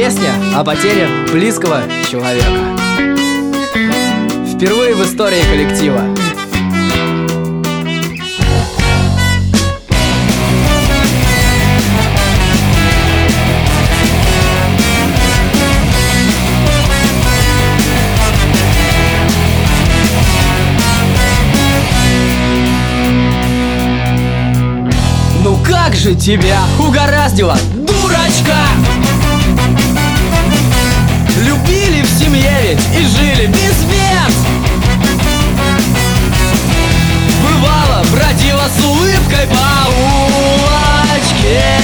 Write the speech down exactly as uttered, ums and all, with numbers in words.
Песня о потере близкого человека. Впервые в истории коллектива. Ну как же тебя угораздило, дурачка! Любили в семье ведь и жили без бед. Бывало, бродила с улыбкой по улочке.